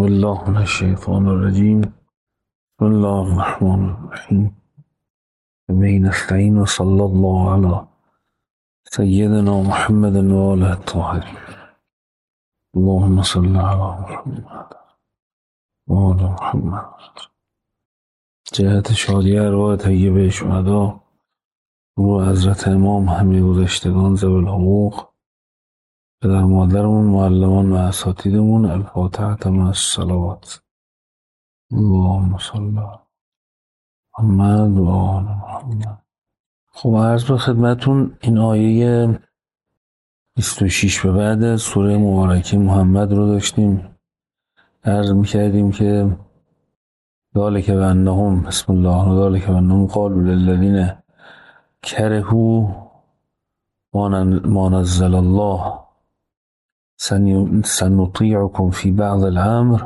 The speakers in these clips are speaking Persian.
بالله من الشیطان الرجیم. بسم الله الرحمن الرحیم. به نستعین و صلی الله علی سیدنا محمد و آله الطاهرین. اللهم صل علی محمد و آل محمد. جهت شادی ارواح طیبه شهدا، روح حضرت امام همه گذشتگان ذوی الحقوق، پدر مادرمون، معلمان و اساتیدمون، الفاتحة مع الصلوات. اللهم صل علی محمد و آل محمد. خب عرض به خدمتون این آیه 26 به بعد سوره مبارکه محمد رو داشتیم. عرض میکردیم که ذالک بانهم، بسم الله، ذالک بانهم قالوا للذین کرهوا ما نزل الله سنطیعکم فی بعض الامر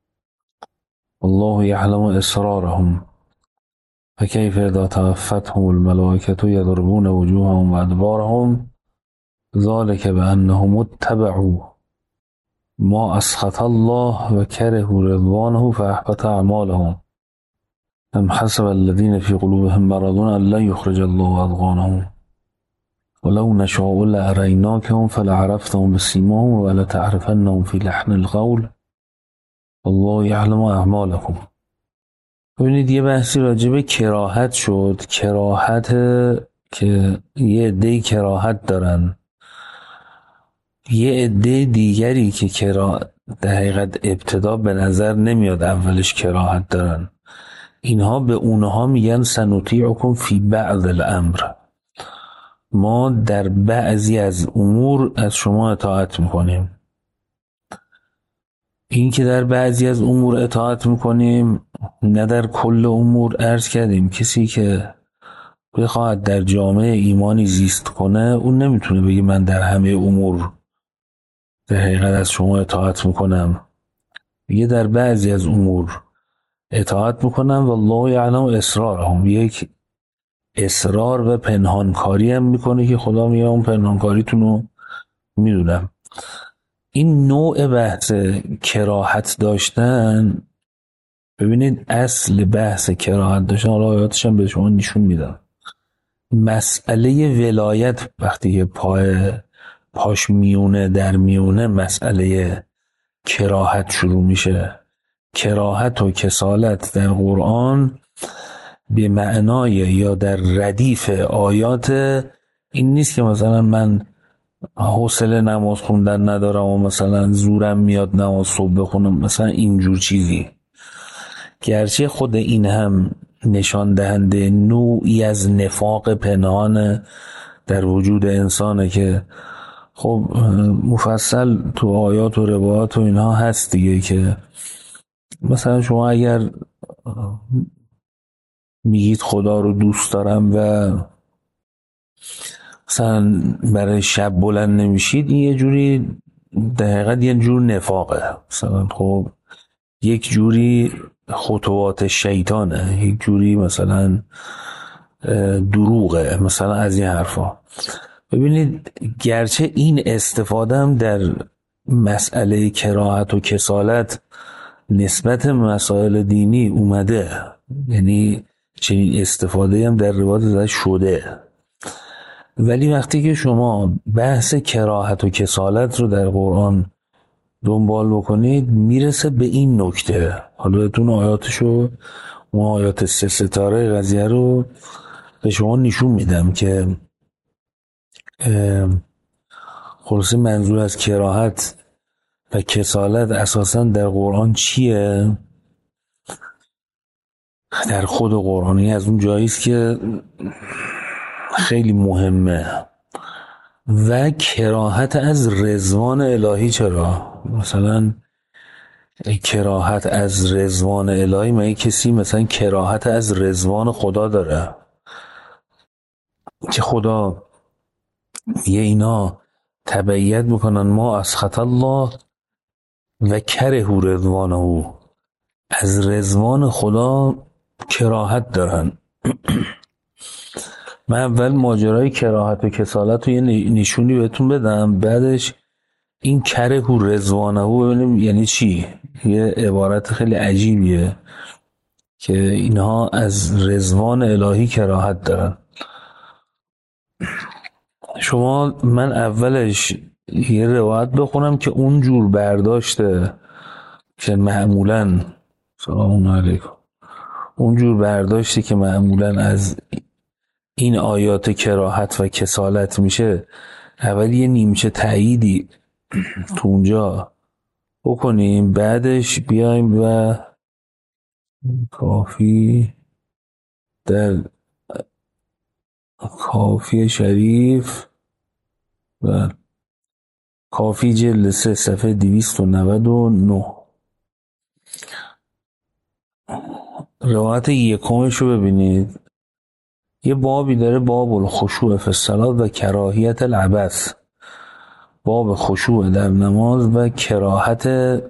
والله یعلم اسرارهم فکیف اذا توفتهم الملائکة یضربون وجوههم و ادبارهم ذلك بأنهم اتبعوا ما اسخط الله و کرهوا رضوانه فاحبط اعمالهم ام حسب الذين في قلوبهم مرض ان لن يخرج الله اضغانهم ولو نشاء لاریناکهم فلعرفتهم بسیماهم ولتعرفنهم في لحن القول والله یعلم اعمالكم. ببینید یه بحثی راجع به کراهت شد. کراهت که یه عده‌ای کراهت دارن، یه عده دیگری که در حقیقت ابتدا به نظر نمیاد اولش کراهت دارن، اینها به اونها میگن سنطیعکم فی بعض الامر، ما در بعضی از امور از شما اطاعت میکنیم. این که در بعضی از امور اطاعت میکنیم نه در کل امور. عرض کردیم کسی که بخواهد در جامعه ایمانی زیست کنه اون نمیتونه بگه من در همه امور در حقیقت از شما اطاعت میکنم، یه در بعضی از امور اطاعت میکنم والله یعلم اسرارهم. یک اصرار و پنهانکاری هم میکنه که خدا میگه اون پنهانکاریتون رو میدونم. این نوع بحث کراهت داشتن، ببینید اصل بحث کراهت داشتن، حالا آیاتش هم به شما نشون میدم. مسئله ولایت وقتی که پاش میونه در میونه مسئله کراهت شروع میشه. کراهت و کسالت در قرآن به معنای یا در ردیف آیات این نیست که مثلا من حوصله نماز خوندن ندارم و مثلا زورم میاد نماز صبح بخونم، مثلا اینجور چیزی. گرچه خود این هم نشان دهنده نوعی از نفاق پنهان در وجود انسانه که خب مفصل تو آیات و روایات و اینها هست دیگه، که مثلا شما اگر میگید خدا رو دوست دارم و مثلا برای شب بلند نمیشید، این یه جوری در حقیقت یه جور نفاقه، مثلا خب یک جوری خطوات شیطانه، یک جوری مثلا دروغه، مثلا از این حرفا. ببینید گرچه این استفاده هم در مسئله کراهت و کسالت نسبت مسائل دینی اومده، یعنی چنین استفاده هم در روایات ازش شده، ولی وقتی که شما بحث کراهت و کسالت رو در قرآن دنبال بکنید میرسه به این نکته. حالا بهتون آیاتشو، اون آیات 3 ستاره قضیه رو به شما نشون میدم که خلاصه منظور از کراهت و کسالت اساساً در قرآن چیه. در خود قرآنی از اون جاییست که خیلی مهمه. و کراهت از رضوان الهی. چرا؟ مثلا کراهت از رضوان الهی، مگه کسی مثلا کراهت از رضوان خدا داره که خدا یه اینا تبعیت میکنن ما اسخط الله و کرهوا رضوانه، از رضوان خدا کراهت دارن. من اول ماجرای کراهت و کسالت رو یه نشونی بهتون بدم، بعدش این کره رضوانه ببینیم یعنی چی. یه عبارت خیلی عجیبیه که اینها از رضوان الهی کراهت دارن. شما من اولش یه روایت بخونم که اونجور برداشته که معمولاً سلام علیکم اونجور برداشته که معمولاً از این آیات کراهت و کسالت میشه، اول یه نیمچه تأییدی تو اونجا بکنیم، بعدش بیایم و کافی در کافی شریف و کافی جلد 3 صفحه 299 روایت یکمش رو ببینید. یه بابی داره، باب الخشوع فی الصلاة و کراهیت العبث، باب خشوع در نماز و کراهت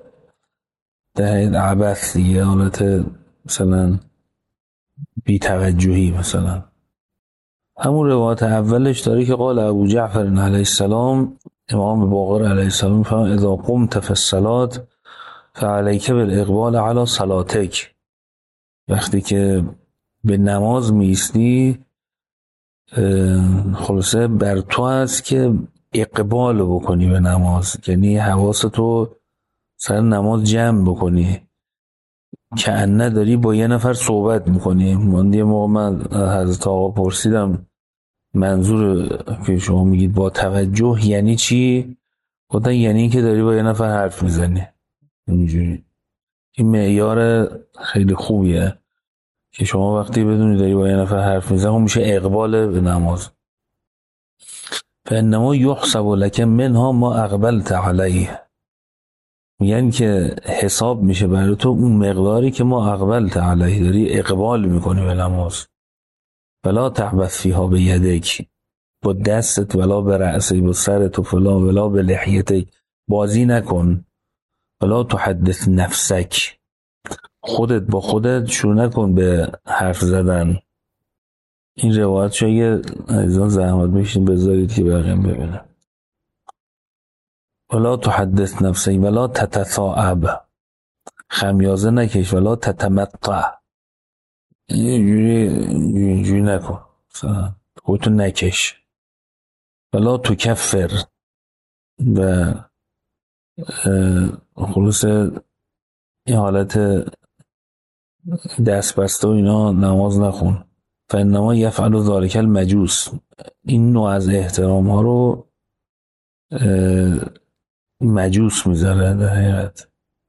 در عبث دیگه، حالت مثلا بی توجهی. مثلا همون روایت اولش داره که قال ابو جعفر علیه السلام، امام باقر علیه السلام فرمان اذا قمت فی الصلاة فعلیک بالاقبال علی صلاتک، وقتی که به نماز میستی خلاصه بر تو هست که اقبال بکنی به نماز، یعنی حواستو سر نماز جمع بکنی، که انه داری با یه نفر صحبت میکنی. من یه موقع من حضرت آقا پرسیدم منظور که شما میگید با توجه یعنی چی؟ گفتن یعنی این که داری با یه نفر حرف میزنی. اینجوری این معیار خیلی خوبیه که شما وقتی بدونی داری با یه نفر حرف میزنی اون میشه اقبال به نماز. فانما یحسب لک منها ما اقبلت علیه، میگن که حساب میشه برای تو اون مقداری که ما اقبلت علیه، داری اقبال میکنی به نماز. ولا تحبث فیها به یدک، با دستت، ولا به رأسی، با سرت، و فلان، ولا به لحیتک، بازی نکن. ولا تحدث نفسک، خودت با خودت شروع نکن به حرف زدن. این روایت شاید عزیزان زحمت بکشین بذارید که بقیه ببینن. ولا تحدث نفسک ولا تتثاءب، خمیازه نکش. ولا تتمطع، اینجوری نکن، خودتو نکش. ولا تکفر، و خلوص این حالت دست بسته و اینا نماز نخون. فانما یفعل ذلک المجوس، این نوع از احترام ها رو مجوس میذاره در حقیقت.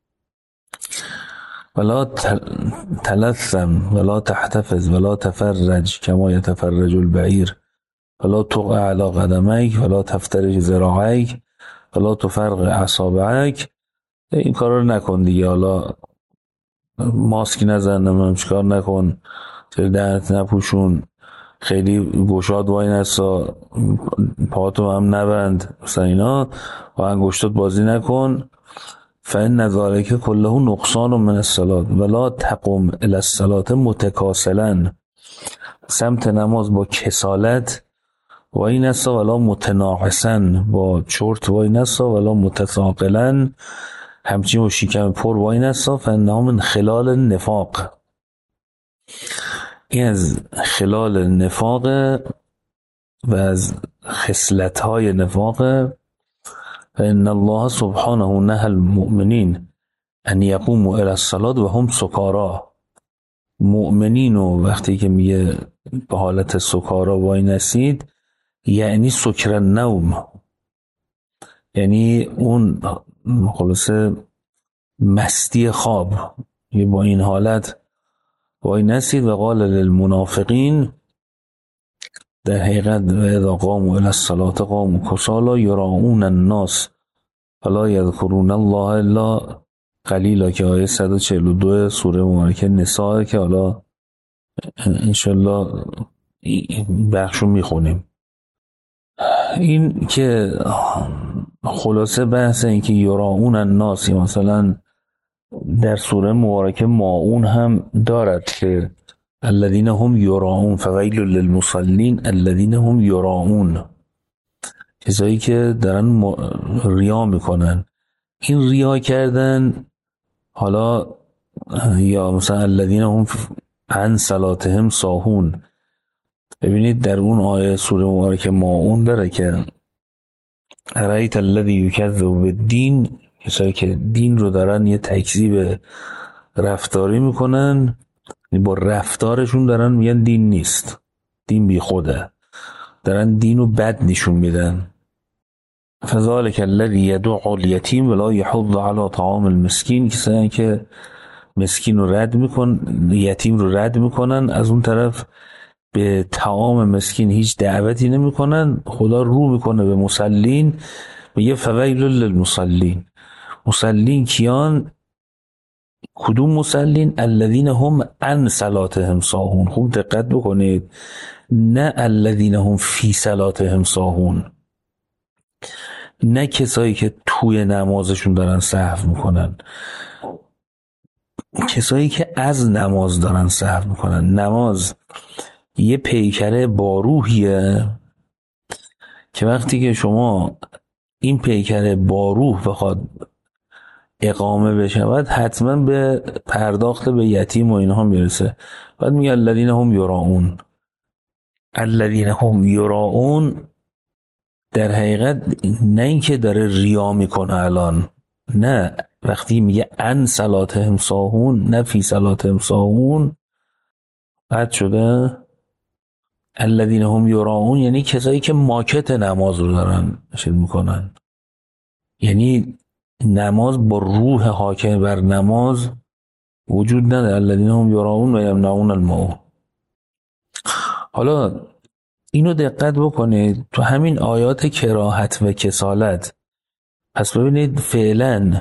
ولا تلثم ولا تحتفظ ولا تفرج کما یتفرج البعیر، ولا تقع علی قدمیک ولا تفترج ذراعیک ولا تفرق اصابعک. این کار رو نکن دیگه. حالا ماسک نزن، نمیدونم چیکار نکن، دهنت نپوشون، خیلی گشاد وای نسا، پاهاتو هم نبند، مثلا اینا، و انگشتات بازی نکن. فإن ذلک کله نقصان من الصلاة ولا تقم الی الصلاة متکاسلا، سمت نماز با کسالت وای نسا، ولا متناعسا، با چرت وای نسا، ولا متثاقلا، همچین و شکم پر وای نسا. فإنه من خلال النفاق، این از خلال نفاق و از خصلت‌های نفاق. فإن الله سبحانه نهى المؤمنین ان یقوموا الی الصلاة و هم سکارا، مؤمنین و وقتی که میگه به حالت سکارا وای نسید، یعنی سکر النوم، یعنی اون خلاصه مستی خواب، یه با این حالت وای نسید. و قال للمنافقین، در حقیقت اذا قاموا الی الصلاة قاموا کسالا یراؤون الناس فلا یذکرون الله الا قلیلا، که آیه 142 سوره مبارکه نساء، که حالا انشالله بخشو میخونیم. این که خلاصه بحث این که یراؤون الناس، مثلا در سوره مبارکه ماعون هم دارد که الذین هم یراؤون فویل للمصلین الذین هم یراؤون، کسایی که دارن ریا میکنن. این ریا کردن حالا یا مثلا الذین هم عن صلاتهم ساهون. ببینید در اون آیه سوره مبارکه ماعون داره که ارایت الذی یکذب بالدین، کسایی که دین رو دارن یه تکذیب رفتاری میکنن، با رفتارشون دارن میگن دین نیست، دین بی خوده، دارن دین رو بد نشون میدن. فذلک الذی یدع الیتیم ولا یحض علی طعام المسکین، کسایی که مسکین رو رد میکنن، یتیم رو رد میکنن، از اون طرف به طعام مسکین هیچ دعوتی نمیکنن. خدا رو میکنه به مسلین، میگه فویل للمصلین. مسلین کیان؟ کدوم مسلین؟ الذین هم عن صلاتهم ساهون. خوب دقت بکنید، نه الذین هم فی صلاتهم ساهون، نه کسایی که توی نمازشون دارن سهو میکنن، کسایی که از نماز دارن سهو میکنن. نماز یه پیکره با روحیه که وقتی که شما این پیکره با روح بخواد اقامه بشود، حتما به پرداخت به یتیم و اینها میرسه. بعد میگه الذین هم یراؤون. الذین هم یراؤون در حقیقت نه اینکه داره ریا میکنه الان، نه، وقتی میگه ان صلاتهم ساهون نه فی صلاتهم ساهون، قد شده الذین هم یراؤون یعنی کسایی که ماکت نماز رو دارن چیز میکنن. یعنی نماز با روح حاکم بر نماز وجود نداره. الذین هم یراؤون و یمنعون الماعون. حالا اینو دقت بکنید تو همین آیات کراهت و کسالت. پس ببینید فعلا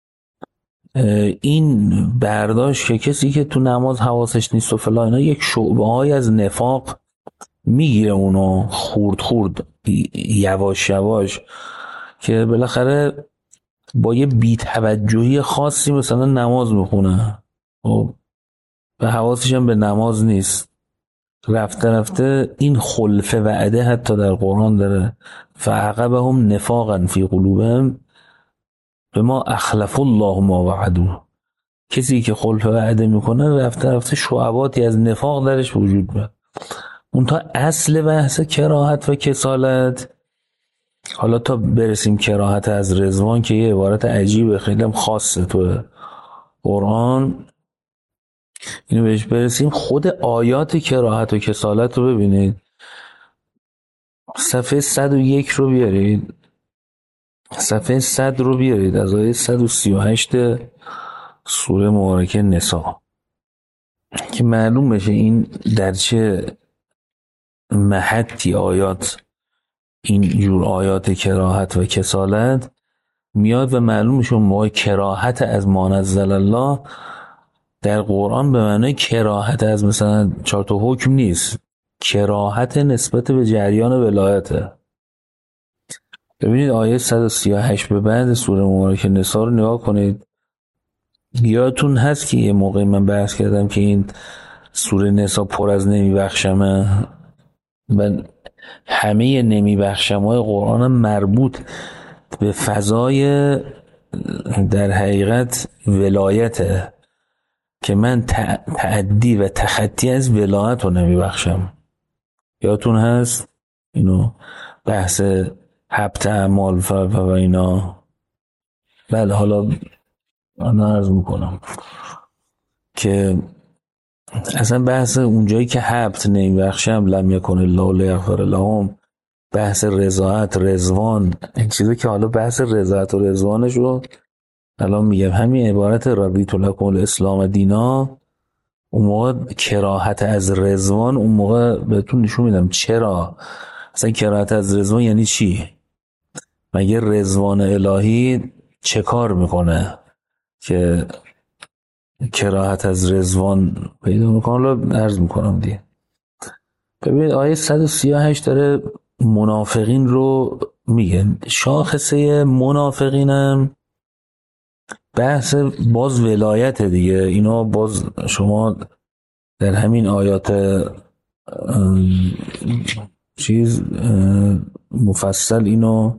این برداشت که کسی که تو نماز حواسش نیست و فلان اینا، یک شعبه های از نفاق میگیره اونو خورد خورد، یواش یواش، که بالاخره با یه بی‌توجهی خاصی مثلا نماز میخونه و حواسش هم به نماز نیست. رفته رفته این خلف وعده حتی در قرآن داره، فعقبهم نفاقا فی قلوبهم بما اخلف الله ما وعدوه. کسی که خلف وعده میکنه رفته رفته شعباتی از نفاق درش وجود میاد. اون تا اصل بحث کراهت و کسالت، حالا تا برسیم کراهت از رضوان که یه عبارت عجیبه خیلی هم خاصه تو قرآن، اینو بهش برسیم. خود آیات کراهت و کسالت رو ببینید. صفحه 101 رو بیارید، صفحه 100 رو بیارید، از آیه 138 سوره مبارکه نساء، که معلوم بشه این در چه محطی آیات، این جور آیات کراهت و کسالت میاد و معلوم میشه ما کراهت از ما نزل الله در قرآن به معنای کراهت از مثلا 4 تا حکم نیست، کراهت نسبت به جریان ولایته. ببینید آیه 138 به بعد سوره مبارکه نساء رو نگاه کنید. یادتون هست که یه موقع من بحث کردم که این سوره نساء پر از نمیبخشمه و همه نمیبخشمهای قرآن هم مربوط به فضای در حقیقت ولایته که من تعدی و تخطی از ولایت رو نمیبخشم. یادتون هست اینو بحث حبت اعمال و اینا. بله، حالا من عرض میکنم که اصلا بحث اونجایی که حبت نمیبخشم لم یکن الله لیغفر لهم، بحث رضایت رضوان، این چیزی که حالا بحث رضایت و رضوانش رو الان میگم، همین عبارت رضیت لکم الاسلام دینا، اون موقع کراهت از رضوان، اون موقع بهتون نشون میدم چرا اصلا کراهت از رضوان یعنی چی. مگه رضوان الهی چه کار میکنه که کراهت از رضوان پیدا میکنه؟ حالا عرض میکنم دیگه. ببینید آیه 138 داره منافقین رو میگه. شاخصه منافقینم بحث باز ولایت دیگه. اینا باز شما در همین آیات چیز مفصل اینو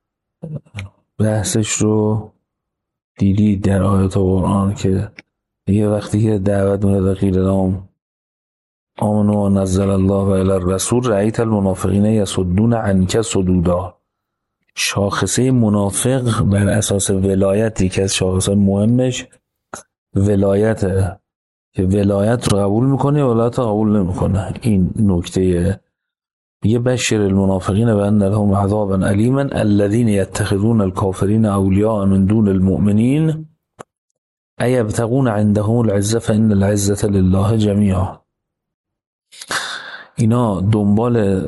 بحثش رو دیدید در آیات قرآن که یه وقتی که دعوت مونه قیل لهم آمنوا و نزل الله و الی الرسول رأیت المنافقین یصدون عنک صدودا. شاخصه منافق بر اساس ولایتی که از شاخصه مهمش ولایته که ولایت رو قبول میکنه ولایت رو قبول نمیکنه. این نکته یه بشر المنافقین بأن لهم عذابا الیما الذین یتخذون الکافرین اولیاء من دون المؤمنین ایبتغون عندهم العزة فإن العزة لله جمیعا. اینا دنبال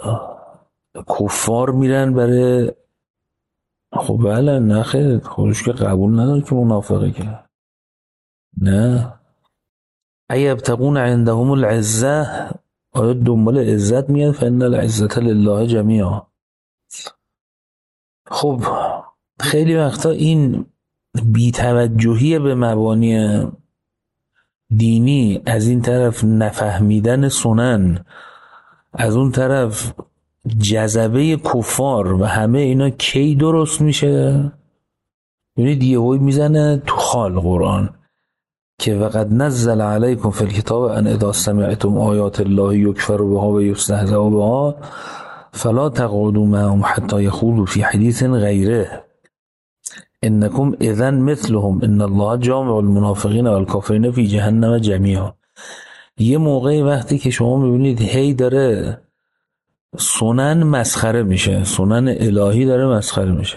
کفار میرن برای خب بله نه خیر خودش که قبول نداره که منافقه که نه ایبتغون عندهم العزة آیا دنبال عزت میاد فإن العزة لله جمیعا. خب خیلی وقتا این بی‌توجهی به مبانی دینی از این طرف نفهمیدن سنن از اون طرف جذبه کفار و همه اینا کی درست میشه؟ ببینید یهویی میزنه تو خال قرآن که وقد نزل علیکم فی الکتاب ان اذا سمعتم آیات الله یکفر بها و یستهزأ بها فلا تقعدوا معهم حتی یخوضوا فی حدیث غیره انکم اذا مثلهم ان الله جامع المنافقین و الکافرین فی جهنم جمیعا. یه موقعی وقتی که شما میبینید هی داره سنن مسخره میشه، سنن الهی داره مسخره میشه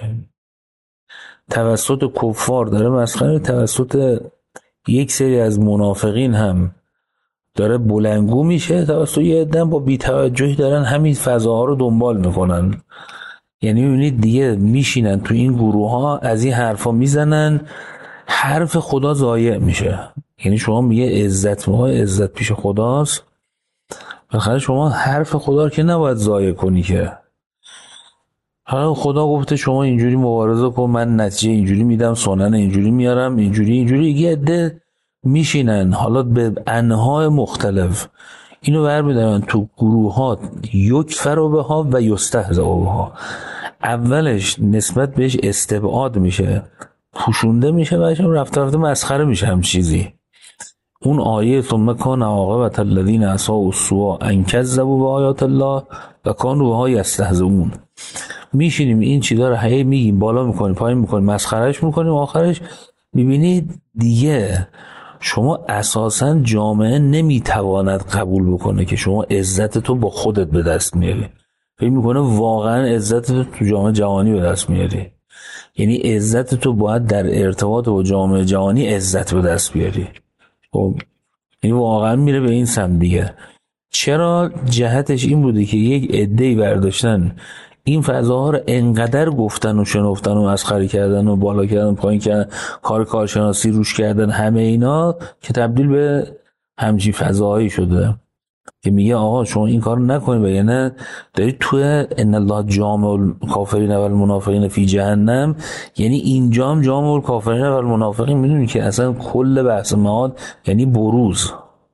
توسط کفار، داره مسخره توسط یک سری از منافقین هم داره بلندگو میشه، توسط یه عده با بی‌توجهی دارن همین فضاها رو دنبال میکنن. یعنی میبینید دیگه میشینن تو این گروه ها از این حرفا میزنن، حرف خدا ضایع میشه. یعنی شما میگه عزت پیش خداست، بالاخره شما حرف خدا رو که نباید ضایع کنی که. حالا خدا گفته شما اینجوری مبارزه کن، من نتیجه اینجوری میدم، سنن اینجوری میارم، اینجوری یه عده میشینن حالا به انواع مختلف اینو برمیدارن تو گروهات یکفر بها و یستهزأ بها. اولش نسبت بهش استبعاد میشه، پوشونده میشه، بعدش رفته مسخره میشه هم چیزی. اون آیه ثم کان عاقبة الذین اساءوا السوء ان کذبوا بآیات الله و کانوا بها یستهزئون. میشینیم این چیزا رو هی میگیم، بالا میکنیم پایین میکنیم، مسخرهش میکنیم، آخرش میبینید دیگه شما اساسا جامعه نمیتواند قبول بکنه که شما عزت تو با خودت به دست میاری. فکر میکنه واقعا عزت تو جامعه جهانی به دست میاری. یعنی عزت تو باید در ارتباط با جامعه جهانی عزت به دست بیاری. خب این واقعا میره به این سمت دیگه. چرا؟ جهتش این بوده که یک عده‌ای برداشتن این فضاها رو انقدر گفتن و شنفتن و مسخره کردن و بالا کردن پایین کردن، کارشناسی روش کردن، همه اینا که تبدیل به همچین فضاهایی شده که میگه آقا شما این کار نکنید و یعنی دارید توی ان الله جامع الکافرین و المنافقین فی جهنم. یعنی اینجا هم جامع الکافرین و المنافقین، میدونی که اصلا کل بحث معاد یعنی بروز.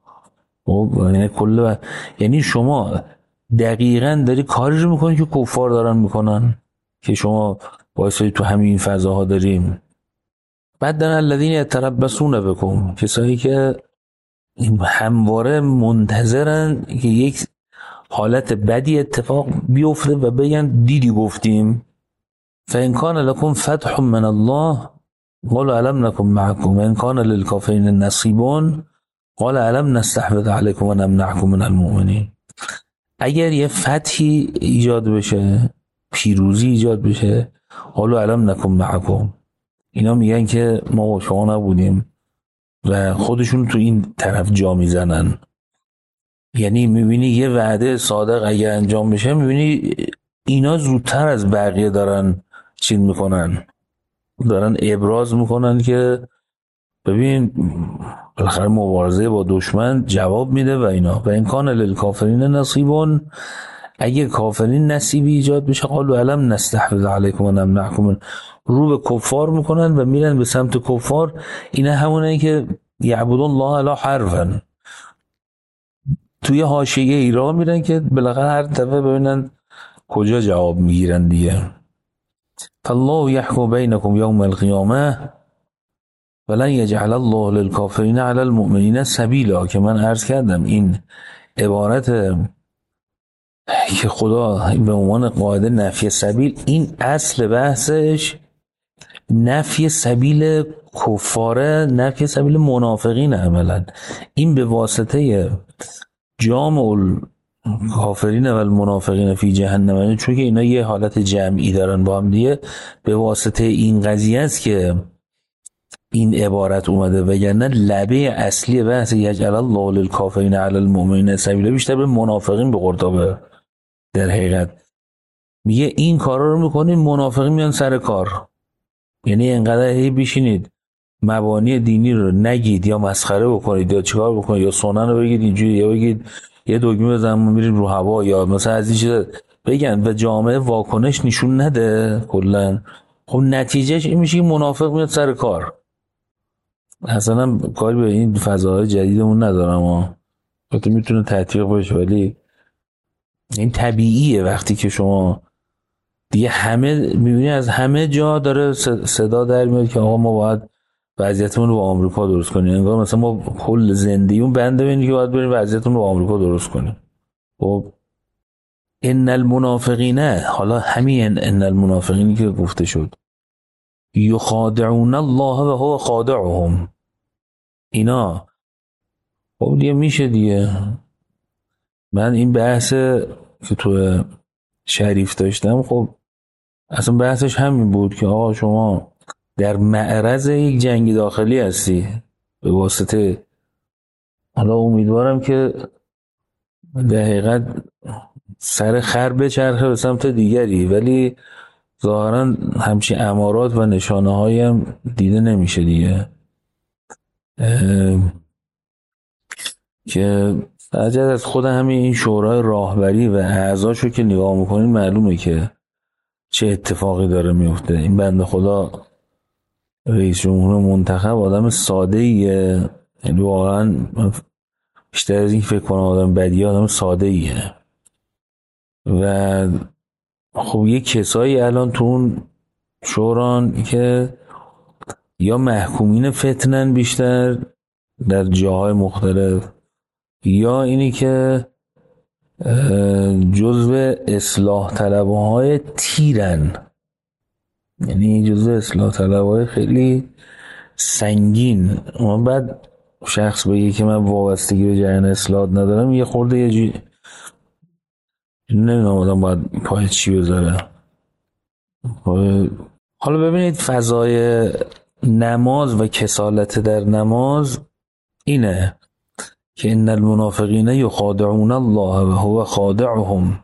یعنی شما دقیقاً داری کاری رو میکنی که کفار دارن میکنن که شما باعثی تو همین فضاها داریم. بعد الذین یتربصون بکم، کسایی که همواره منتظرن که یک حالت بدی اتفاق بیفته و بگن دیدی گفتیم. فإن کان لکم فتح من الله قال علم نکن معکم وإن کان للکافرین نصیب قال علم نستحوذ علیکم و نمنعکم من المؤمنین. اگر یه فتحی ایجاد بشه، پیروزی ایجاد بشه، قالوا علم نکن معکم، اینا میگن که ما با شما نبودیم و خودشون تو این طرف جا میزنن. یعنی میبینی یه وعده صادق اگر انجام بشه، میبینی اینا زودتر از بقیه دارن چین میکنن، دارن ابراز میکنن که ببین بالاخره مبارزه با دشمن جواب میده و اینا. و این کان للکافرین نصیبون، اگه کافرین نصیبی ایجاد بشه قالوا علم نستحوذ علیکم و نمنعکم، رو به کفار میکنن و میرن به سمت کفار. اینا همونه که یعبدون الله علی حرفن، توی حاشیه ای راه میرن که بالاخره هر دفعه ببینن کجا جواب میگیرن دیگه. فالله یحکم بینکم یوم القیامه ولن یجعل الله للکافرین علی المؤمنین سبیلا، که من عرض کردم این عبارت که خدا به عنوان قاعده نفی سبیل، این اصل بحثش نفی سبیل کفاره، نفی سبیل منافقین. عملا این به واسطه جامع الکافرین و المنافقین فی جهنم، چون که اینا یه حالت جمعی دارن با هم دیگه، به واسطه این قضیه است که این عبارت اومده، وگرنه لبه اصلی بحث یجعل الله للکافرین علی المؤمنین سبیلا بیشتر به منافقین به قرطابه. در حقیقت میگه این کارا رو میکنین، منافقین میان سر کار. یعنی انقدر هی بشینید مبانی دینی رو نگید یا مسخره بکنید یا چیکار بکنید یا سنن رو بگید اینجوری یا بگید یه دگمه بزنیم میریم رو هوا یا مثلا از این چیزا بگن و جامعه واکنش نشون نده کلا، خب نتیجهش این میشه که منافق میاد سر کار. اصلا کاری به این فضاهای جدیدمون ندارم البته میتونه تطبیق باشه، ولی این طبیعیه وقتی که شما دیگه همه میبینی از همه جا داره صدا در میاد که آقا ما باید وضعیتمون رو با آمریکا درست کنیم. انگار مثلا ما کل زندگیمون بنده بینی که باید بریم وضعیتمون رو با آمریکا درست کنیم. خب ان المنافقین، حالا همین ان المنافقینی که گفته شد، یخادعون الله و هو خادعهم، اینا خب دیگه میشه دیگه. من این بحث که تو شریف داشتم، خب اصلا بحثش همین بود که آقا شما در معرض یک جنگ داخلی هستی به واسطه، حالا امیدوارم که در حقیقت سر خر بچرخه به سمت دیگری، ولی ظاهرا همچین امارات و نشانه هایی هم دیده نمیشه دیگه، که عجب از خود همین این شورای راهبری و اعضاشو که نگاه میکنین معلومه که چه اتفاقی داره میفته. این بنده خدا رئیس جمهور منتخب آدم ساده ایه، یعنی واقعا بیشتر از این فکر کنم آدم بدیه، آدم ساده ایه. و خب یه کسایی الان تو اون شوران که یا محکومین فتنن بیشتر در جاهای مختلف، یا اینی که جزو اصلاح طلبه های تیرن، یعنی جزو اصلاح طلبه های خیلی سنگین. اما بعد شخص بگه که من وابستگی به جریان اصلاحات ندارم، یه خورده یه نمیدونم آدم باید پای چی بذاره. حالا ببینید فضای نماز و کسالت در نماز اینه که ان المنافقین یخادعون الله و هو خادعهم،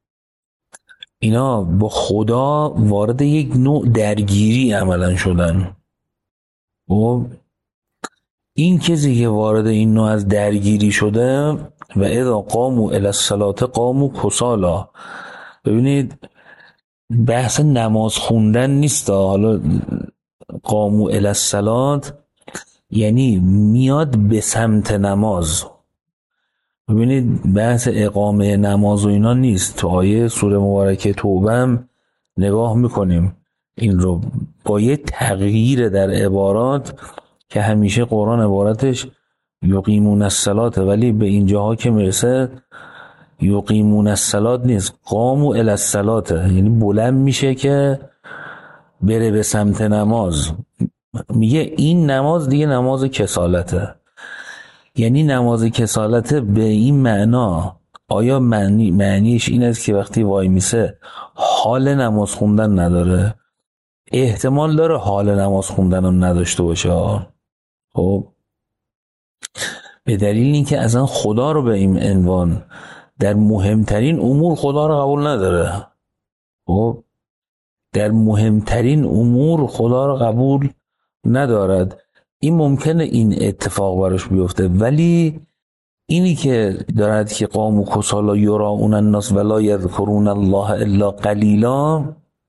اینا با خدا وارد یک نوع درگیری عملا شدن. و این کسی که وارد این نوع از درگیری شده و اذا قاموا الی الصلاة قاموا کسالا، ببینید بحث نماز خوندن نیست، حالا قاموا الی الصلاة یعنی میاد به سمت نماز. ببینید بحث اقامه نماز و اینا نیست. تو آیه سوره مبارکه توبه هم نگاه میکنیم این رو با یه تغییر در عبارات که همیشه قرآن عبارتش یقیمون الصلاة، ولی به اینجاها که میرسه یقیمون الصلاة نیست، قاموا الی الصلاة، یعنی بلند میشه که بره به سمت نماز. میگه این نماز دیگه نماز کسالته. یعنی نماز کسالته به این معنا، آیا معنیش این است که وقتی وای میسه حال نماز خوندن نداره؟ احتمال داره حال نماز خوندن هم نداشته باشه. خب به دلیل اینکه اصلا خدا رو به این عنوان در مهمترین امور خدا رو قبول نداره. خب در مهمترین امور خدا رو قبول ندارد. این ممکنه این اتفاق براش بیفته، ولی اینی که دارد که قام و کسالا یراؤون الناس ولا یذکرون الله الا قلیلا،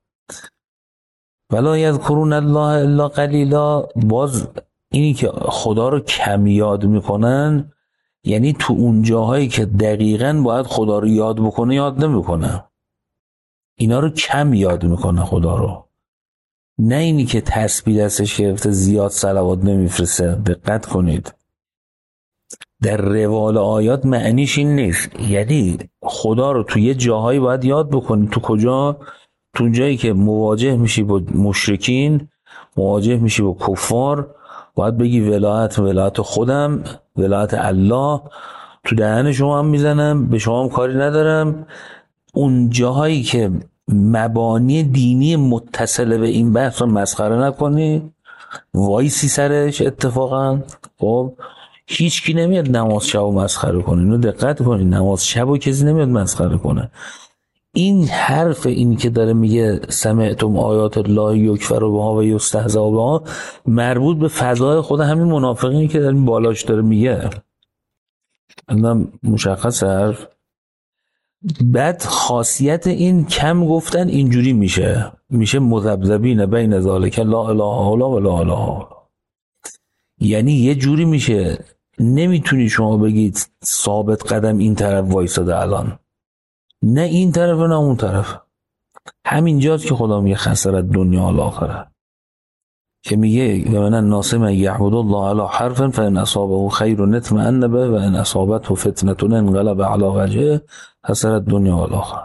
ولا یذکرون الله الا قلیلا، باز اینی که خدا رو کم یاد میکنن یعنی تو اون جاهایی که دقیقاً باید خدا رو یاد بکنه یاد نمیکنه، اینا رو کم یاد میکنه خدا رو. نه اینی که تسبیح دستش گرفته زیاد صلوات نمیفرسته. دقت کنید در روال آیات معنیش این نیست، یعنی خدا رو تو یه جاهایی باید یاد بکنی. تو کجا؟ تو جایی که مواجه میشی با مشرکین، مواجه میشی با کفار، باید بگی ولایت خودم، ولایت الله تو دهن شما هم میزنم، به شما هم کاری ندارم. اون جاهایی که مبانی دینی متصل به این بحث رو مسخره نکنی، وایسی سرش. اتفاقا خب هیچ کی نمیاد نماز شب و مسخره کنه. اینو دقت کنید، نماز شب و کسی نمیاد مسخره کنه. این حرف این که داره میگه سمعتم آیات الله یکفر بها و یستهزأ بها، مربوط به فضای خود همین منافقینی که داریم بالاش داره میگه. الان مشخص حرف. بعد خاصیت این کم گفتن اینجوری میشه مذبذبین بین ذالک لا اله الا و لا اله. یعنی یه جوری میشه نمیتونی شما بگید ثابت قدم این طرف وایساده الان، نه این طرف نه اون طرف. همینجاست که خدا میگه خسرت دنیا و آخره، که میگه من الناس من یعبد الله علی حرف فان اصابه خیر اطمئن به و ان اصابته فتنه انقلب علی وجهه خسرت دنیا و آخره.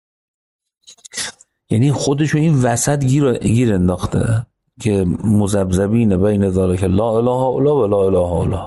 یعنی خودشو این وسط گیر انداخته که مذبذبین بین ذالک لا اله الا و لا اله الا.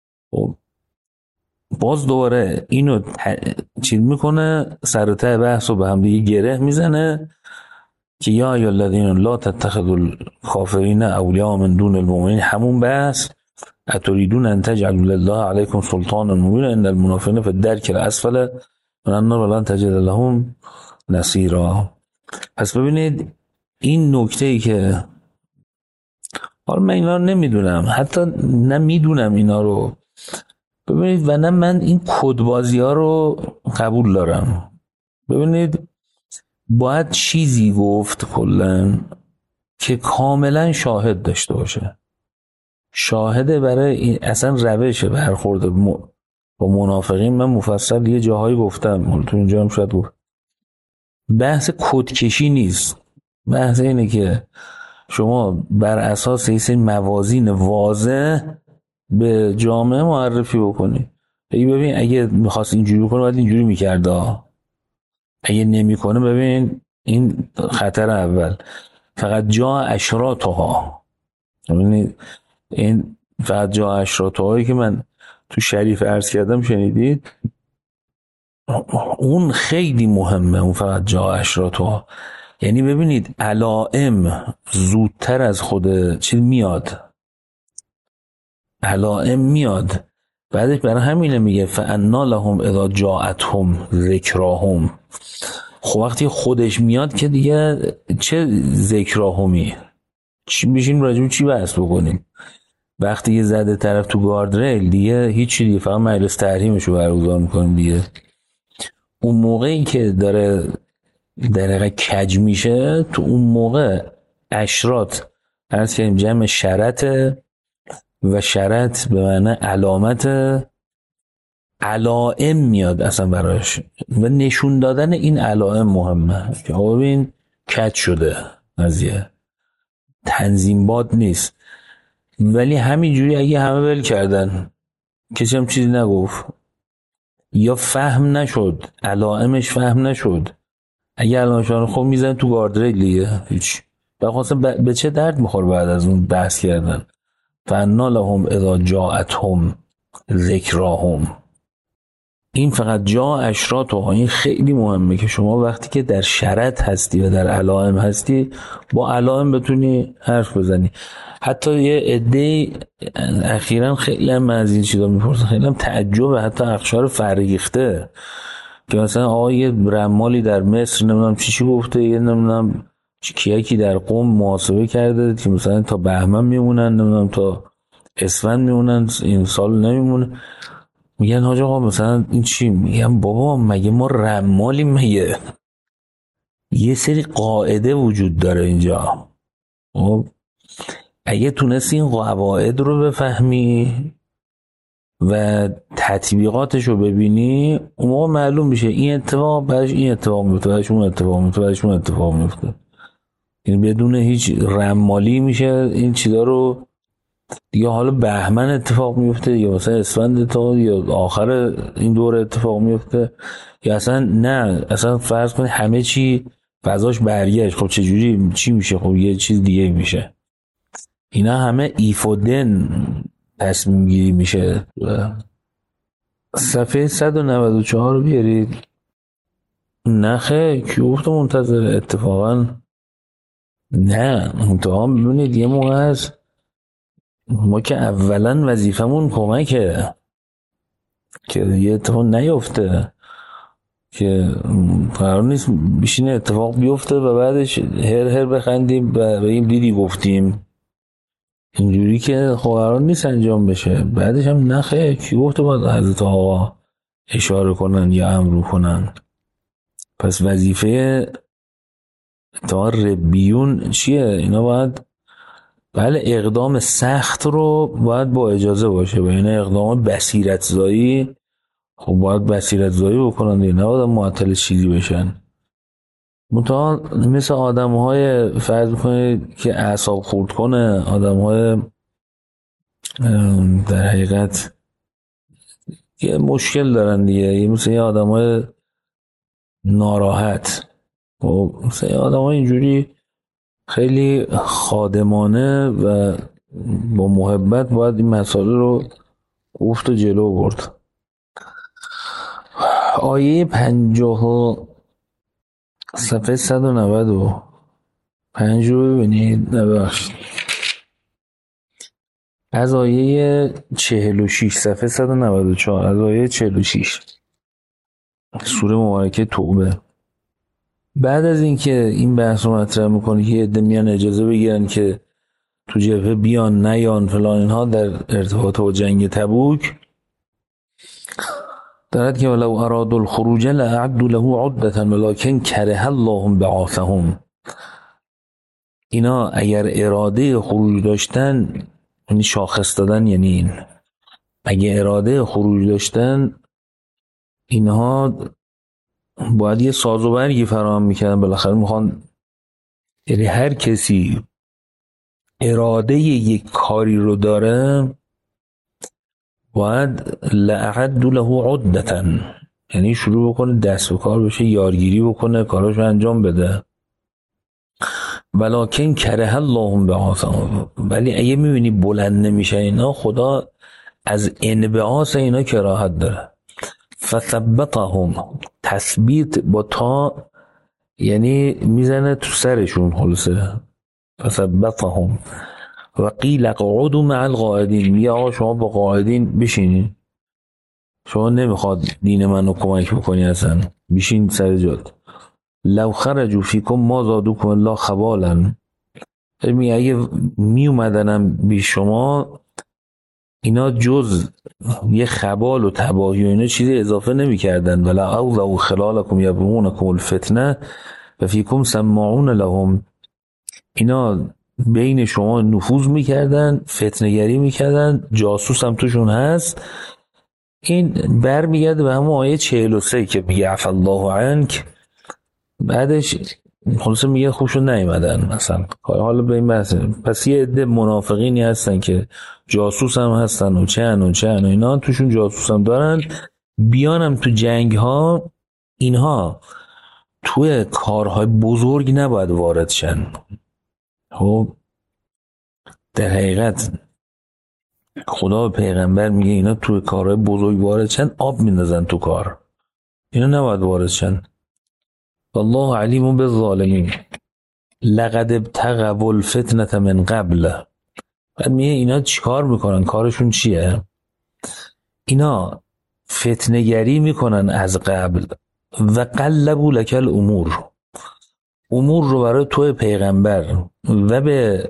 باز دوباره اینو چیز میکنه، سر ته بحث رو به هم دیگه گره میزنه که یا ایها الذین لا تتخذوا الکافرین اولیاء من دون المؤمنین. همون بحث اتریدون ان تجعلوا لله علیکم سلطانا مبینا ان المنافقین فی الدرک الاسفل من النار ولن تجد لهم نصیرا. پس ببینید این نکته ای که حالا من اینا رو نمیدونم، حتی نمیدونم اینا رو، ببینید و نه من این کدبازی ها رو قبول دارم. ببینید باید چیزی گفت کلن که کاملا شاهد داشته باشه، شاهده برای این اصلا روش برخورد با منافقین. من مفصل یه جاهایی گفتم، تو اینجا هم شاید گفت، بحث کدکشی نیست، بحث اینه که شما بر اساس این موازین واضح به جامعه معرفی بکنی. ببین اگه میخواست اینجوری بکنه باید اینجوری میکرده، اگه نمیکنه ببین این خطر اول. فقط جا اشراتها، ببینید این فقط جا اشراتهایی که من تو شریف عرض کردم شنیدید، اون خیلی مهمه. اون فقط جا اشراتها یعنی ببینید علائم زودتر از خود چیز میاد، علائم میاد بعدش. برای همینه میگه فانا لهم اذا جاءتهم ذکراهم. خب وقتی خودش میاد که دیگه چه ذکراهمی، چی بشین راجب چی بحث بکنیم؟ وقتی یه زده طرف تو گاردریل دیگه هیچی، دیگه فقط مجلس تحریمشو برگزار میکنیم دیگه. اون موقعی که داره دقیقه کج میشه، تو اون موقع اشرات عرض کردیم جمع شرطه و شرط به معنی علامت، علائم میاد اصلا براش و نشون دادن این علائم مهمه که آقا ببین کج شده، قضیه تنظیم باد نیست. ولی همینجوری اگه همه ول کردن کسی هم چیزی نگفت یا فهم نشد، علائمش فهم نشد، اگه علائمش خب میزن تو گاردریل دیگه هیچ. بخواستم به چه درد میخور بعد از اون بحث کردن؟ فانا لهم اذا جاءتهم ذکراهم. این فقط جا اشراتها. این خیلی مهمه که شما وقتی که در شرط هستی و در علائم هستی با علائم بتونی حرف بزنی. حتی یه عده اخیراً خیلی هم از این چیزا میپرسن، خیلی هم تعجب، حتی اقشار فرهیخته که مثلا آقا یه رمالی در مصر نمیدونم چی گفته، یه نمیدونم کیکی در قم محاسبه کرده که مثلا تا بهمن میمونن، نمیدونم تا اسفند میمونن، این سال نمیمونه. میگن حاج آقا مثلا این چی؟ میگم بابا مگه ما رمالیم؟ مگه یه سری قاعده وجود داره اینجا. خب اگه تونستی این قواعد رو بفهمی و تطبیقاتش رو ببینی، اون موقع معلوم میشه این اتفاق بعدش این اتفاق میفته، بعدش اون اتفاق میفته، بعدش اون اتفاق میفته. یعنی بدون هیچ رمالی میشه این چیزا رو دیگه. حالا بهمن اتفاق میفته یا مثلا اسفند اتفاق یا آخر این دوره اتفاق میفته یا اصلا نه، اصلا فرض کنید همه چی فضاش برگشت، خب چجوری چی میشه؟ خب یه چیز دیگه میشه. اینا همه ایفودن تصمیم گیری میشه. صفحه 194 رو بیارید. نخه کی گفت منتظر؟ اتفاقا نه، منتها ببینید یه موقع هست ما که اولا وظیفمون کمکه که یه اتفاق نیفته، که قرار نیست بشینه اتفاق بیفته و بعدش هر بخندیم و بگیم دیدی گفتیم. اینجوری که خب قرار نیست انجام بشه. بعدش هم نخه کی گفته باید حضرت آقا اشاره کنن یا امر کنن؟ پس وظیفه تا ربیون چیه؟ اینا باید بله اقدام سخت رو باید با اجازه باشه و اینا اقدام بصیرت زایی خب باید بصیرت زایی بکنن دیگه، نباید معطل چیزی بشن. منتها مثل آدم های فرض کنید که اعصاب خورد کنه، آدم های در حقیقت یه مشکل دارن دیگه، مثل یه آدم های ناراحت و مثل یه آدم های اینجوری خیلی خادمانه و با محبت باید این مسائل رو گفت و جلو برد. آیه 50 صفحه 195 رو ببینید. نبخشید، از آیه 46 صفحه 194 از آیه 46 سوره مبارکه توبه. بعد از اینکه این بحث رو مطرح میکنه که یه عده میان اجازه بگیرن که تو جبهه بیان نیان فلان اینها در ارتباط با جنگ تبوک، دارد که ولو ارادوا الخروج لاعدوا له عدة ولكن كره الله بعاثهم. اینا اگر اراده خروج داشتن، یعنی شاخص دادن، یعنی این اگه اراده خروج داشتن اینها باید یه ساز و برگی فراهم میکردن. بالاخره میخوان، یعنی هر کسی اراده یک کاری رو داره باید لأعدوا له عدة، یعنی شروع بکنه دست به کار بشه، یارگیری بکنه، کاراشو انجام بده. ولکن کره الله بعاثهم، ولی اگه میبینی بلند نمیشه اینا، خدا از انبعاث اینا کراهت داره. فثبتهم، تثبیت با تا یعنی میزنه تو سرشون خلاصه. فثبتهم و قیل اقعدوا مع القاعدین، میگه آقا شما با قاعدین بشینین، شما نمیخواد دین منو کمک بکنی اصلا، بشین سر جات. لو خرجوا فیکم ما زادوکم الا خبالا، میگه اگه می اومدنم بی شما اینا جز یه خبال و تباهی و اینا چیزی اضافه نمی کردن. ولا اوضعوا خلالکم یبغونکم الفتنه و فیکم سماعون لهم، اینا بین شما نفوذ میکردن، فتنه‌گری میکردن، جاسوس هم توشون هست. این برمیگرده به همون آیه 43 که میگه عفا الله عنک، بعدش خلاصه میگه خوشون نیومدن مثلا. حالا به این بحث، پس یه عده منافقینی هستن که جاسوس هم هستن و چن و اینا توشون جاسوس هم دارن، بیانم تو جنگ ها اینها توی کارهای بزرگ نباید وارد شن. خب در حقیقت خدا به پیغمبر میگه اینا توی کارهای بزرگ وارد شن، آب میندازن تو کار، اینا نباید وارد شن. والله علیم بالظالمین لقد ابتغوا الفتنة من قبل. بعد میگه اینا چیکار میکنن، کارشون چیه؟ اینا فتنه‌گری میکنن از قبل و قلبوا لک الامور، امور رو برای توی پیغمبر و به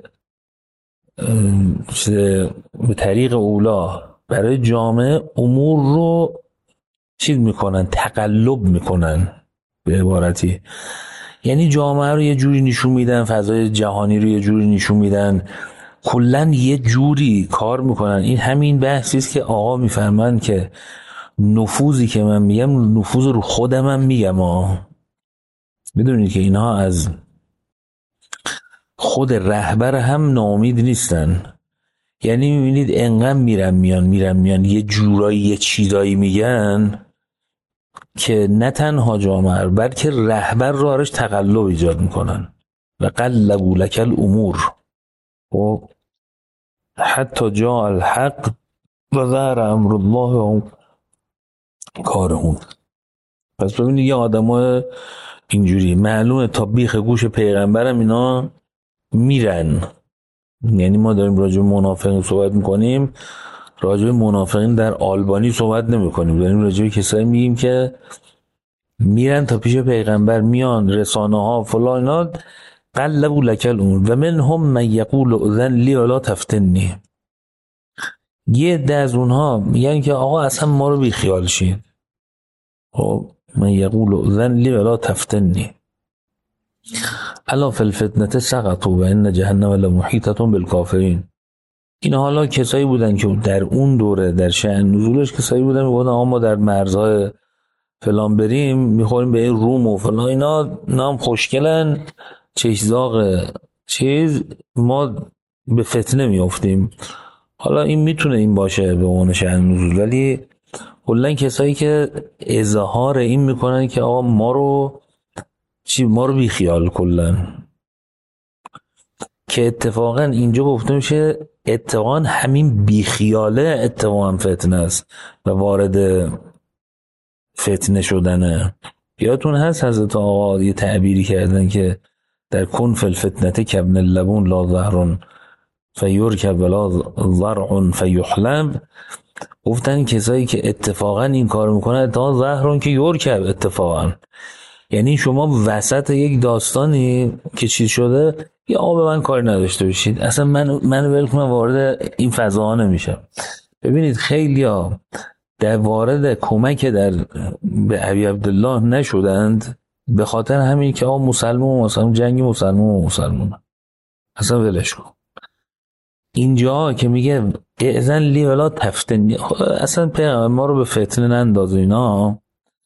طریق اولا برای جامعه امور رو چیز میکنن، تقلب میکنن به عبارتی. یعنی جامعه رو یه جوری نشون میدن، فضای جهانی رو یه جوری نشون میدن، کلن یه جوری کار میکنن. این همین بحثیست که آقا میفرمایند که نفوذی که من میگم نفوذ رو خودم هم میگم میدونید که اینها از خود رهبر هم ناامید نیستن. یعنی میبینید انقدر میرن میان یه جورایی یه چیزایی میگن که نه تنها جامعه بلکه رهبر رو آرش تقلب ایجاد میکنن و قلبوا لک الامور و حتی جاء الحق و ظهر امر الله و هم کارهون. پس ببینید یه آدمای اینجوری معلومه تا بیخ گوش پیغمبرم اینا میرن. یعنی ما داریم راجع به منافقین صحبت میکنیم، راجع به منافقین در آلبانی صحبت نمیکنیم، داریم راجع به کسایی میگیم که میرن تا پیش پیغمبر، میان رسانه ها فلان اینا قلبوا لک الامور و منهم من یقول اذن لی ولا تفتنی. یه عده از اونها میگن که آقا اصلا ما رو بی خیال شین. خب من یقول اذن لی ولا تفتنی الا فی الفتنه سقطوا و ان جهنم لمحیطه بالکافرین. این حالا کسایی بودن که در اون دوره در شأن نزولش کسایی بودن میگفتن آقا ما در مرزهای فلان بریم میخوریم به این روم و فلان اینا نام خوشگلن چشزاق چیز ما به فتنه میافتیم. حالا این میتونه این باشه به عنوان شأن نزول، ولی کلن کسایی که اظهار این میکنن که آقا ما رو بی خیال کلن، که اتفاقا اینجا گفته میشه اتفاقا همین بیخیاله اتفاقا فتنه است و وارد فتنه شدنه. یادتون هست حضرت آقا یه تعبیری کردن که در کن فی الفتنه کابن اللبون لا ظهر فیرکب ولا ضرع فیحلب. گفتن کسایی که اتفاقا این کار میکنن اتفاقا ظهرون که یرکب اتفاقا، یعنی شما وسط یک داستانی که چیز شده یا آقا به من کاری نداشته باشید، اصلا من ولکن وارد این فضاها نمیشم. ببینید خیلیا در وارد کمک به ابی عبدالله نشدند به خاطر همین که آقا مسلمان جنگ مسلمان اصلا ولش کن. اینجا که میگه اذن لی ولا تفتنی، اصلا پیغمبر ما رو به فتنه ننداز اینا،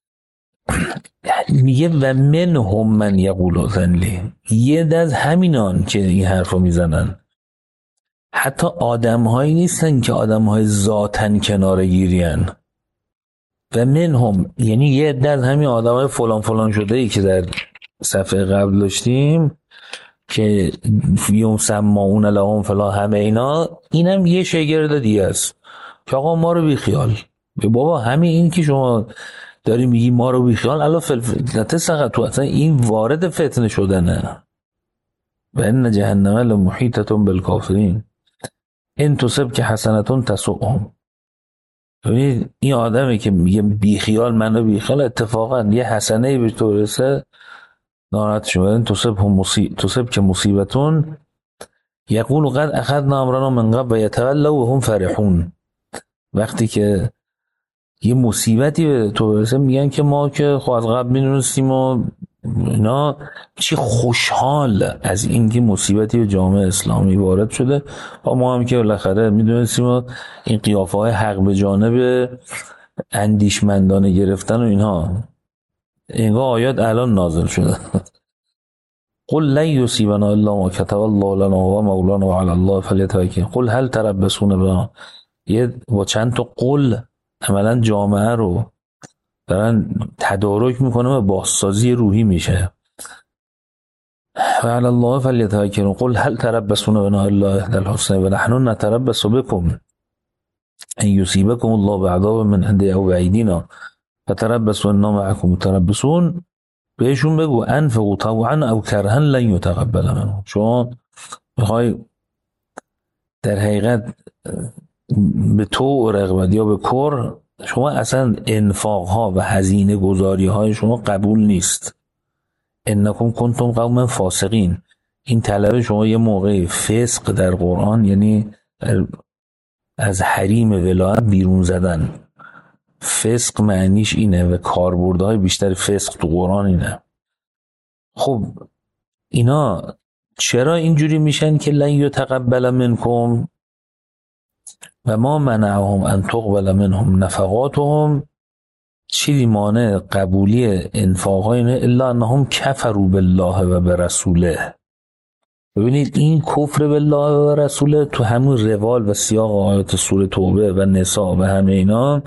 میگه و منهم من یقول اذن لی. یه از همینان که این حرف رو میزنن حتی آدم هایی نیستن که آدم های ذاتن کنار گیرین. و منهم یعنی یه عده از همین آدم های فلان شده ای که در صفحه قبل داشتیم که یوم سماعون لهم فلا همه اینا، اینم یه شاگرد دیگه است که آقا ما رو بی خیال. بابا همین این که شما داری میگی ما رو بی خیال الا فلفتنه سقط تو اصلا این وارد فتنه شدنه و ان جهنم لمحیطه بالکافرین ان تصب که حسنتون تسؤهم. ببینید این آدمی که میگه بی خیال منو بی خیال اتفاقا یه حسنه به تو برسه ناراحت شدن. تصب که مصیبتون یقول قد اخذنا امرنا من قبل و یتولوا و هم فرحون. وقتی که یه مصیبتی به تو برسه میگن که ما که خب از قبل میدونستیم و اینا، چی خوشحال از اینکه مصیبتی به جامعه اسلامی وارد شده و ما هم که بالاخره میدونستیم و این قیافه های حق به جانب اندیشمندانه گرفتن و اینها. اینگاه آیات الان نازل شده قل لن یصیبنا الا ما کتب الله لنا و مولانا و علی الله فلیتوکل. قل هل تربصون بنا. یه با چند تا قل عملا جامعه رو دارن تدارک میکنه و بازسازی روحی میشه. و علی الله فلیتوکل. قل هل تربصون بنا الا احدی الحسنی و نحن نتربص بكم ان یصیبکم الله بعذاب من عنده او بایدینا فتربصوا انا معکم متربصون. بهشون بگو انفقوا طوعا او کرها لن یتقبل منهم. شما میخوای در حقیقت به تو رغبت یا به کر، شما اصلا انفاق ها و هزینه گذاری های شما قبول نیست. انکم کنتم قوما فاسقین. این طلب شما یه موقع فسق در قرآن یعنی از حریم ولایت بیرون زدن. فسق معنیش اینه و کاربردهای بیشتر فسق تو قرآن اینه. خب اینا چرا اینجوری میشن که لن یتقبل منکم و ما منعهم ان تقبل منهم نفقاتهم، چیزی مانع قبولی انفاقهای اینه الا انهم کفروا بالله و برسوله. ببینید این کفر بالله و رسوله تو همون روال و سیاق آیات سوره توبه و نساء و همه اینا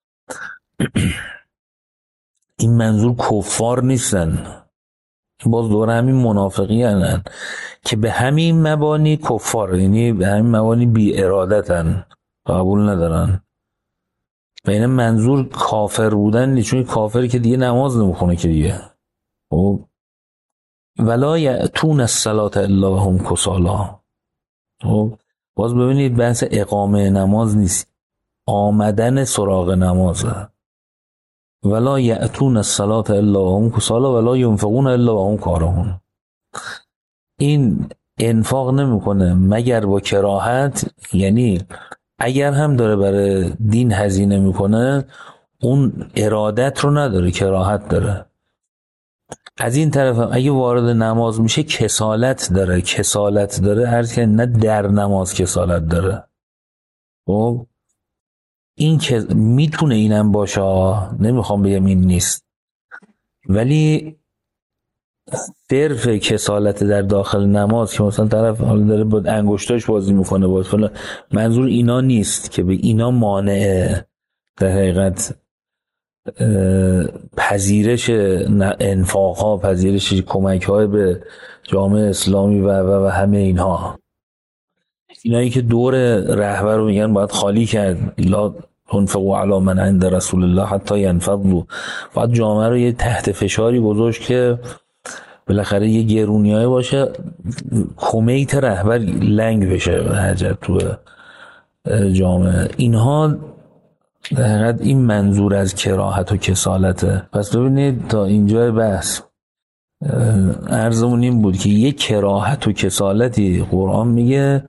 این منظور کفار نیستن، باز دور همین منافقی هستن که به همین مبانی کفار، یعنی به همین مبانی بی ارادتن، قبول ندارن. و این منظور کافر بودن نیست، چون کافری که دیگه نماز نمیخونه که دیگه. ولا یأتون الصلاة الا وهم کسالی. باز ببینید بحث اقامه نماز نیست، آمدن سراغ نمازه. ولا یأتون الصلاة الا وهم کسالی ولا ينفقون الا وهم کارهون. این انفاق نمیکنه مگر با کراهت، یعنی اگر هم داره برای دین هزینه میکنه اون ارادت رو نداره، کراهت داره. از این طرف هم اگه وارد نماز میشه کسالت داره عرض که نه در نماز کسالت داره. خب این که میتونه اینم باشه، نمیخوام بگم این نیست، ولی صرف کسالت در داخل نماز که مثلا طرف حالا داره با انگشتاش بازی میکنه باز فلان، منظور اینا نیست که به اینا مانعه در حقیقت پذیرش انفاقها، پذیرش کمک‌های به جامعه اسلامی و همه اینها. اینایی که دور رهبر رو میگن باید خالی کرد، لا تنفقوا علی من عند رسول الله حتی ینفضوا، باید جامعه رو یه تحت فشاری گذاشت که بالاخره یه گرونیای باشه، کمیت رهبر لنگ بشه به حجت تو جامعه. اینها در حقیقت این منظور از کراهت و کسالته. پس ببینید تا اینجا بحث عرضمون این بود که یک کراهت و کسالتی قرآن میگه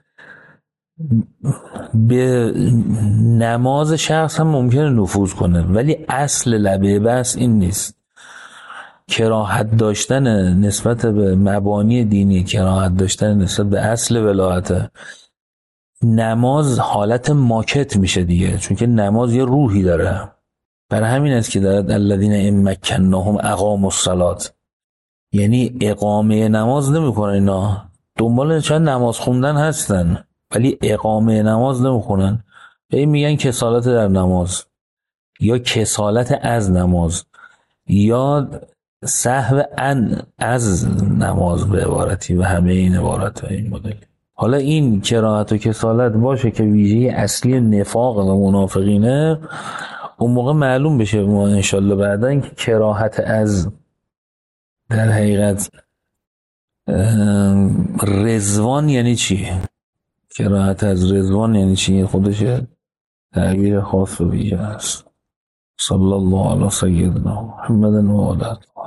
به نماز شخص هم ممکنه نفوذ کنه، ولی اصل لبه بحث این نیست. کراهت داشتن نسبت به مبانی دینی، کراهت داشتن نسبت به اصل ولایت، نماز حالت ماکت میشه دیگه، چون که نماز یه روحی داره. برای همین است که دارد الذین ان مکناهم اقاموا الصلاة، یعنی اقامه نماز نمیکنن اینا، دنبال چند نماز خوندن هستن ولی اقامه نماز نمیخونن. این میگن کسالت در نماز یا کسالت از نماز یا سهو از نماز به عبارتی و همه این عبارت این مدل. حالا این کراهت و کسالت باشه که ویژه اصلی نفاق و منافقینه، اون موقع معلوم بشه ما انشالله بعدا که کراهت از در حقیقت رضوان یعنی چی، کراهت از رضوان یعنی چی، خودش تعبیر خاص و ویژه است. صلی الله علی سیدنا محمد و آله